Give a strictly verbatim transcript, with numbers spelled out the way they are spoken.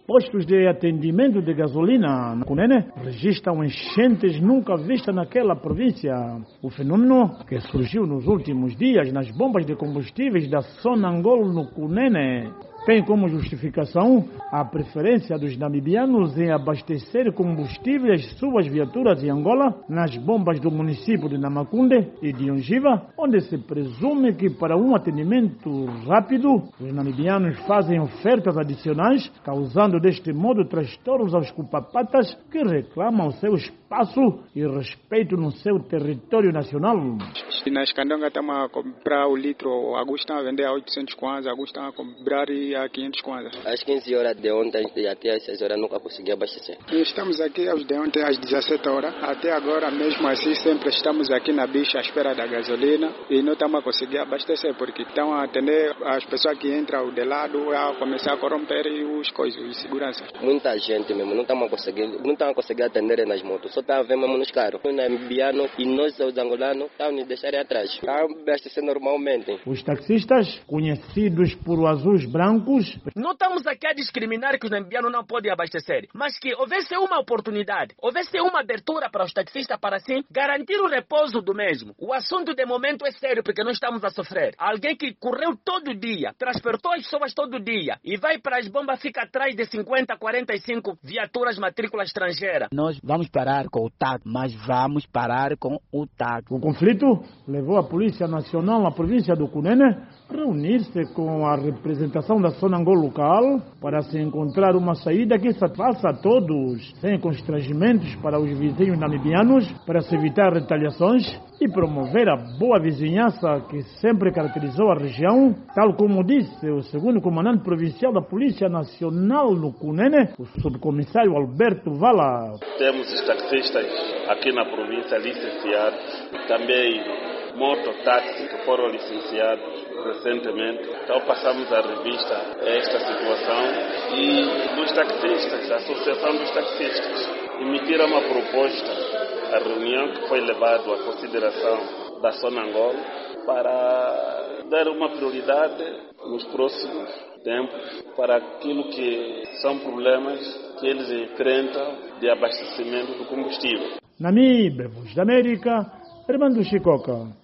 Postos de atendimento de gasolina na Cunene registram enchentes nunca vistas naquela província. O fenômeno, que surgiu nos últimos dias nas bombas de combustíveis da Sonangol no Cunene, tem como justificação a preferência dos namibianos em abastecer combustível as suas viaturas em Angola, nas bombas do município de Namakunde e de Ongiva, onde se presume que para um atendimento rápido, os namibianos fazem ofertas adicionais, causando deste modo transtornos aos cupapatas que reclamam seu espaço e respeito no seu território nacional. Na Escandanga estamos a comprar o litro, alguns estão a vender a oitocentos kwanza, alguns estão a comprar a quinhentos kwanza. Às quinze horas de ontem e até às seis horas nunca consegui abastecer. Estamos aqui aos de ontem às dezessete horas, até agora mesmo assim sempre estamos aqui na bicha à espera da gasolina e não estamos a conseguir abastecer porque estão a atender as pessoas que entram de lado a começar a corromper os coisas, os seguranças. Muita gente mesmo, não estamos a conseguir, não estamos a conseguir atender nas motos, só está a ver mesmo nos carros. Os namibianos e nós os angolanos estão nos deixarem atrás, estão a abastecer normalmente. Os taxistas, conhecidos por azuis brancos, não estamos aqui a discriminar que os namibianos não podem abastecer, mas que houvesse uma oportunidade, houvesse uma abertura para os taxistas para assim garantir o repouso do mesmo. O assunto de momento é sério porque nós estamos a sofrer. Alguém que correu todo dia, transportou as pessoas todo dia e vai para as bombas, fica atrás de cinquenta, quarenta e cinco viaturas matrícula estrangeira. Nós vamos parar com o T A C, mas vamos parar com o T A C. O conflito levou a Polícia Nacional na província do Cunene a reunir-se com a representação da Sonangol local para se encontrar uma saída que satisfaça a todos, sem constrangimentos para os vizinhos namibianos, para se evitar retaliações e promover a boa vizinhança que sempre caracterizou a região, tal como disse o segundo comandante provincial da Polícia Nacional no Cunene, o subcomissário Alberto Vala. Temos os taxistas aqui na província licenciados, também mototáxi que foram licenciados recentemente. Então passamos a revista a esta situação e dos taxistas, a Associação dos Taxistas, emitiram uma proposta à reunião que foi levada à consideração da Sonangol para dar uma prioridade nos próximos tempos para aquilo que são problemas que eles enfrentam de abastecimento do combustível. Namíbia, Voz da América, Armando Chicoca.